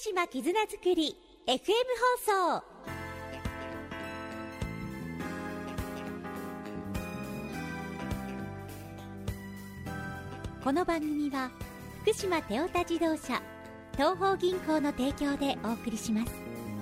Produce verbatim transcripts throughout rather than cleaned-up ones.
島絆づくり エフエム 放送。この番組は福島テオタ自動車東邦銀行の提供でお送りします。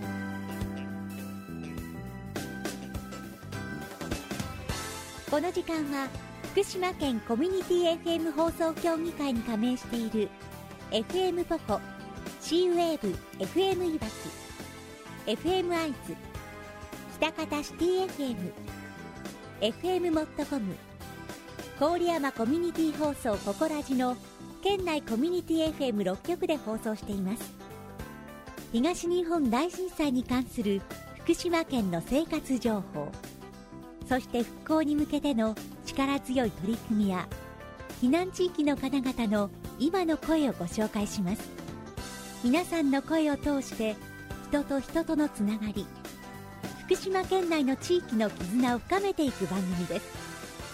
この時間は福島県コミュニティ エフエム 放送協議会に加盟している エフエム ポコ、シーウェーブ エフエム いわき、エフエム 会津、北方シティ エフエム、エフエム モットコム、郡山コミュニティ放送ココラジの県内コミュニティ エフエムろっ 局で放送しています。東日本大震災に関する福島県の生活情報、そして復興に向けての力強い取り組みや避難地域の方々の今の声をご紹介します。皆さんの声を通して人と人とのつながり、福島県内の地域の絆を深めていく番組です。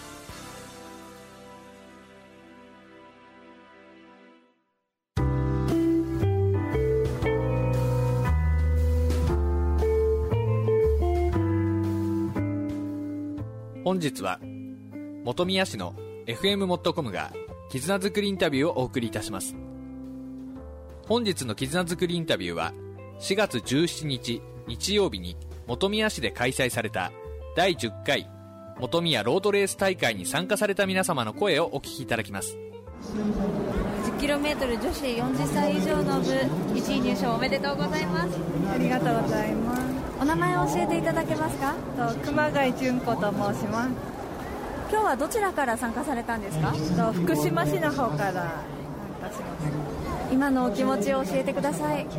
本日は本宮市の エフエム モットコムが絆づくりインタビューをお送りいたします。本日の絆づくりインタビューはしがつじゅうしちにち日曜日に本宮市で開催されただいじゅっかい本宮ロードレース大会に参加された皆様の声をお聞きいただきます。 じゅっキロメートル 女子よんじゅっさい以上の部いちい入賞おめでとうございます。 ありがとうございます。 お名前を教えていただけますか？ と熊谷純子と申します。 今日はどちらから参加されたんですか？ と福島市の方から参加します。 今のお気持ちを教えてください。 とと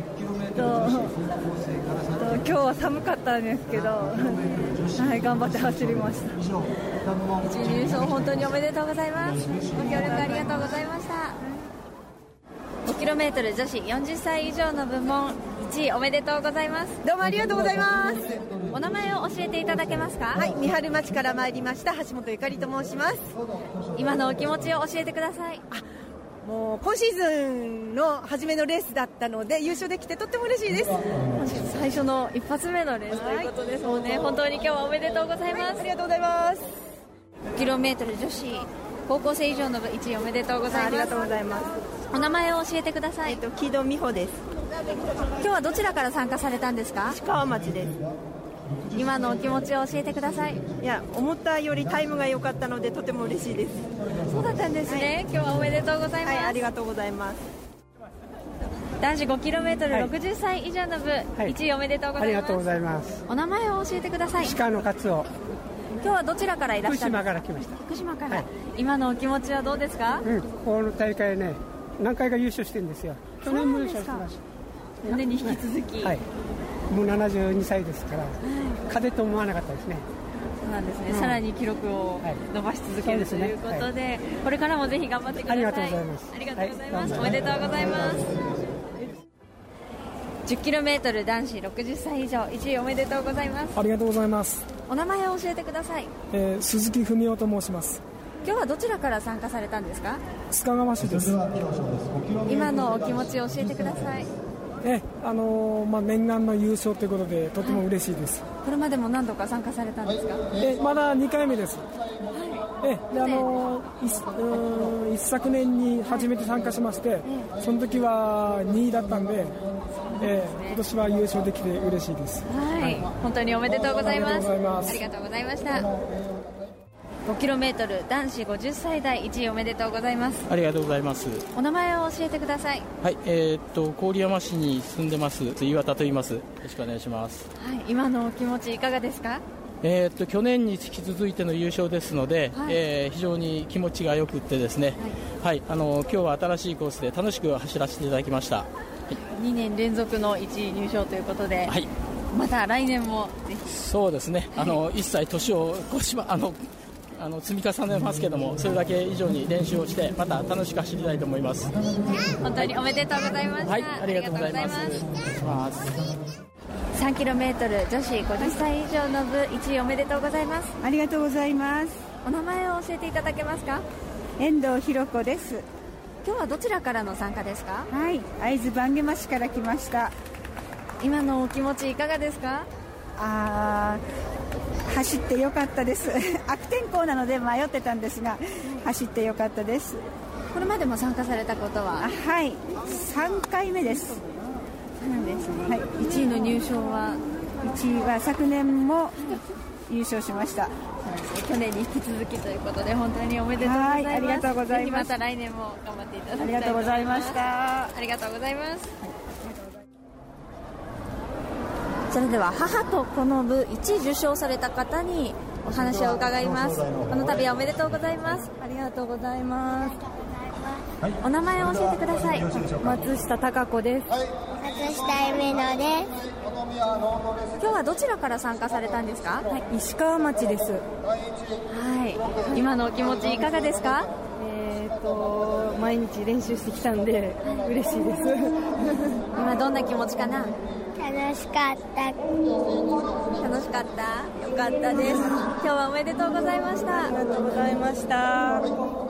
今日は寒かったんですけど、はい、頑張って走りました。 いちい入賞本当におめでとうございます。ご協力ありがとうございました。ごキロメートル 女子よんじゅっさい以上の部門いちいおめでとうございます。 どうもありがとうございます。 お名前を教えていただけますか？ はい、三春町から参りました橋本ゆかりと申します。 今のお気持ちを教えてください。 あ、もう今シーズンの初めのレースだったので優勝できてとっても嬉しいです。 最初の一発目のレースということですもんね、はい、本当に今日はおめでとうございます、はい、 ありがとうございます。 ごキロメートル 女子高校生以上の部いちいおめでとうございます。 ありがとうございます。 お名前を教えてください。 えっと木戸美穂です。 今日はどちらから参加されたんですか？ 石川町です。 今のお気持ちを教えてください。 いや、思ったよりタイムが良かったのでとても嬉しいです。 そうだったんですね、はい、今日はおめでとうございます、 はい、ありがとうございます。 男子 ごキロメートル ろくじゅっさい以上の部、はい、いちいおめでとうございます。 ありがとうございます。 お名前を教えてください。 石川の勝夫。 今日はどちらからいらっしゃるんですか？ 福島から来ました。 福島から、 はい、 今のお気持ちはどうですか？ うん、この大会ね何回か優勝してるんですよ。去年も優勝してました。 去年に引き続き、 はい、もうななじゅうにさいですから、はい、勝てと思わなかったですね。 そうなんですね、うん、さらに記録を伸ばし続ける、はい、ということで、はい、これからもぜひ頑張ってください。 ありがとうございます。 ありがとうございます、はい、おめでとうございます。じゅっキロメートル 男子ろくじゅっさい以上いちいおめでとうございます。 ありがとうございます。 お名前を教えてください。 えー、鈴木文夫と申します。 今日はどちらから参加されたんですか？ 須賀川市です。 今のお気持ちを教えてください。 えあのーまあ、念願の優勝ということでとても嬉しいです、はい、 これまでも何度か参加されたんですか？ えまだにかいめです、はい、えであのー、一, 一昨年に初めて参加しまして、はい、その時はにいだったんで、えー、今年は優勝できて嬉しいです、 はいはい、本当におめでとうございます。 ありがとうございます。 ありがとうございました。ごキロメートル 男子ごじゅっさい代いちいおめでとうございます。 ありがとうございます。 お名前を教えてください。 はい、えー、っと郡山市に住んでます岩田と言います。よろしくお願いします。 はい、今のお気持ちいかがですか？ えー、っと去年に引き続いての優勝ですので、はい、えー、非常に気持ちがよくってですね、はい、はい、あの今日は新しいコースで楽しく走らせていただきました、はい、 にねん連続のいちい入賞ということで、はい、また来年もぜひ。 そうですね、あの一切年を越しまあのあの積み重ねますけども、それだけ以上に練習をしてまた楽しく走りたいと思います。 本当におめでとうございました。 はい、ありがとうございます。お願いします。 さんキロメートル 女子ごじゅっさい以上の部いちいおめでとうございます。 ありがとうございます。 お名前を教えていただけますか？ 遠藤ひろ子です。 今日はどちらからの参加ですか？ はい、会津坂下町から来ました。 今のお気持ちいかがですか？ あー、走ってよかったです悪天候なので迷ってたんですが、走ってよかったです。 これまでも参加されたことは？ はい、さんかいめです。 そうなんですね、 はい、 いちいの入賞は？ いちいは昨年も優勝しました。 去年に引き続きということで本当におめでとうございます。 はい、ありがとうございます。 ぜひまた来年も頑張っていただきたいと思います。 ありがとうございました。 ありがとうございます、はい。それでは母と子の部いちい受賞された方にお話を伺います。この度はおめでとうございます。 ありがとうございます。 お名前を教えてください。 松下貴子です。 松下夢乃です。 今日はどちらから参加されたんですか？ はい、石川町です。 はい、今のお気持ちいかがですか？ えーと毎日練習してきたんで嬉しいです今どんな気持ちかな？ 楽しかった。 楽しかった。よかったです。今日はおめでとうございました。 ありがとうございました。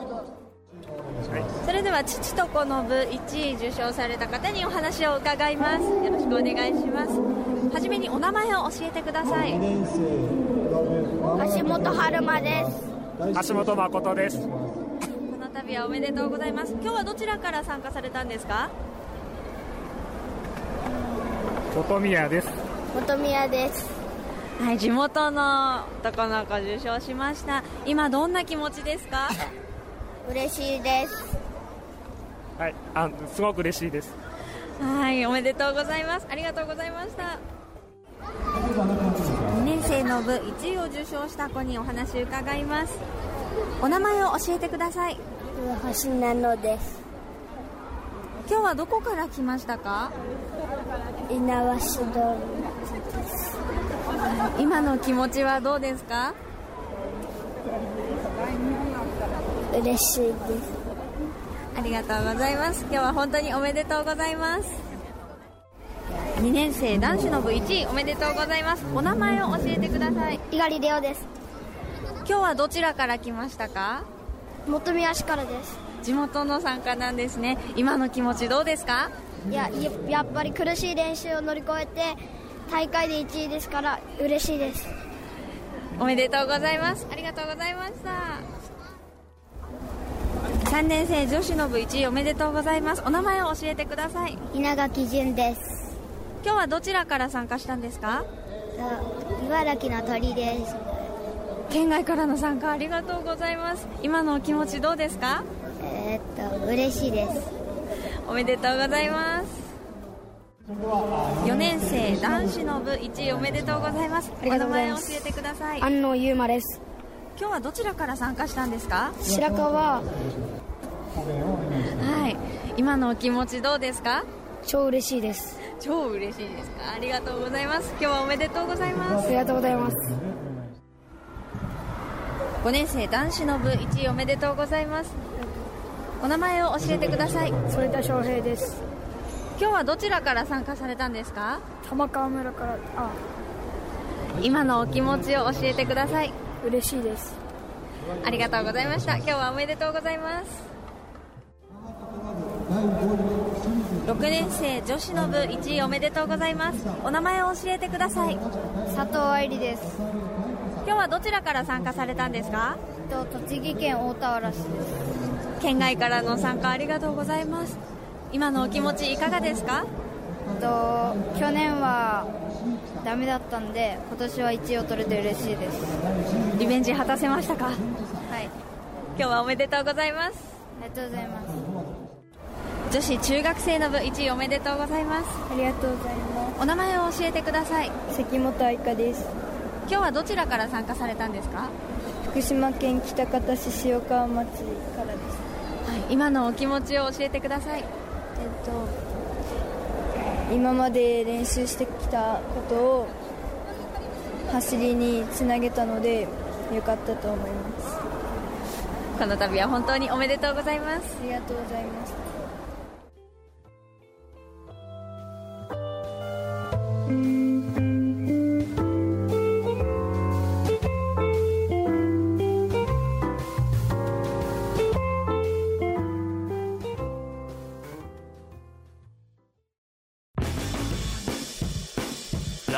それでは父と子の部いちい受賞された方にお話を伺います。よろしくお願いします。はじめにお名前を教えてください。 橋本春馬です。 橋本誠です。 この度はおめでとうございます。今日はどちらから参加されたんですか？ 本宮です。 本宮です。 はい、地元の男の子受賞しました。今どんな気持ちですか？ 嬉しいです。 はい、あ、すごく嬉しいです。 はい、おめでとうございます。ありがとうございました。にねん生の部いちいを受賞した子にお話を伺います。お名前を教えてください。 橋なのです。 今日はどこから来ましたか？ 猪苗代です。 今の気持ちはどうですか？ 嬉しいです。 ありがとうございます。今日は本当におめでとうございます。にねん生男子の部いちいおめでとうございます。お名前を教えてください。 猪狩レオです。 今日はどちらから来ましたか？ 本宮市からです。 地元の参加なんですね。今の気持ちどうですか？ いや、やっぱり苦しい練習を乗り越えて大会でいちいですから嬉しいです。 おめでとうございます。ありがとうございました。さんねん生女子の部いちいおめでとうございます。お名前を教えてください。 稲垣純です。 今日はどちらから参加したんですか？ 茨城の鳥です。 県外からの参加ありがとうございます。今のお気持ちどうですか？ えー、っと嬉しいです。 おめでとうございます。よねん生男子の部いちいおめでとうございます。 ありがとうございます。 お名前を教えてください。 安野優馬です。 今日はどちらから参加したんですか？ 白川。 はい、今のお気持ちどうですか？ 超嬉しいです。 超嬉しいですか？ありがとうございます。今日はおめでとうございます。 ありがとうございます。 ごねん生男子の部いちいおめでとうございます。お名前を教えてください。 反田翔平です。 今日はどちらから参加されたんですか？ 玉川村から。あ、 今のお気持ちを教えてください。 嬉しいです。 ありがとうございました。今日はおめでとうございます。ろくねん生女子の部いちいおめでとうございます。お名前を教えてください。 佐藤愛理です。 今日はどちらから参加されたんですか？ 栃木県大田原市です。 県外からの参加ありがとうございます。今のお気持ちいかがですか？ と去年はダメだったんで今年はいちいを取れて嬉しいです。 リベンジ果たせましたか？ はい。 今日はおめでとうございます。 ありがとうございます。 女子中学生の部いちいおめでとうございます。 ありがとうございます。 お名前を教えてください。 関本愛香です。 今日はどちらから参加されたんですか？ 福島県喜多方市塩川町からです。 はい、今のお気持ちを教えてください。 えっと今まで練習してきたことを走りにつなげたので良かったと思います。 この度は本当におめでとうございます。 ありがとうございます。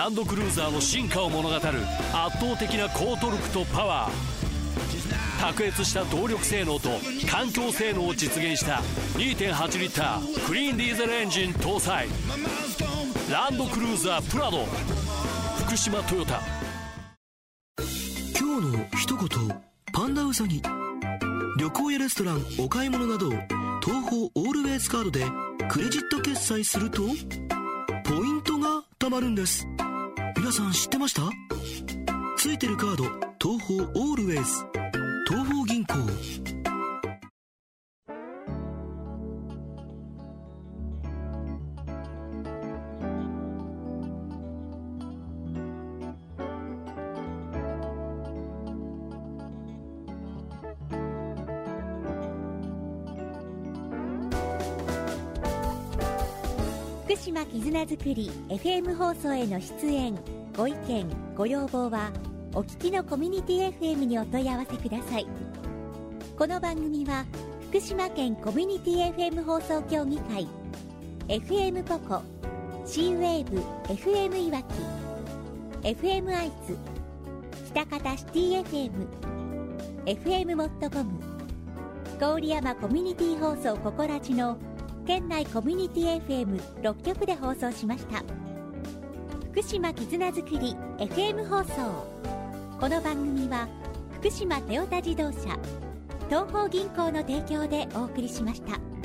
ランドクルーザーの進化を物語る圧倒的な高トルクとパワー、卓越した動力性能と環境性能を実現した にてんはち リッタークリーンディーゼルエンジン搭載ランドクルーザープラド福島トヨタ。 今日の一言パンダウサギ。旅行やレストラン、お買い物など東宝オールウェイズカードでクレジット決済するとポイントが貯まるんです。皆さん知ってました？ついてるカード東宝オールウェイズ、東宝銀行。 福島絆づくり エフエム 放送への出演、ご意見ご要望はお聞きのコミュニティ エフエム にお問い合わせください。この番組は福島県コミュニティ エフエム 放送協議会、 エフエム ポコ、 C ウェーブ エフエム いわき、 エフエム アイツ、喜多方シティ エフエム、 エフエム モットコム、郡山コミュニティ放送ココラジの県内コミュニティ エフエムろっきょくで放送しました。福島絆づくり エフエム 放送。この番組は福島トヨタ自動車、東邦銀行の提供でお送りしました。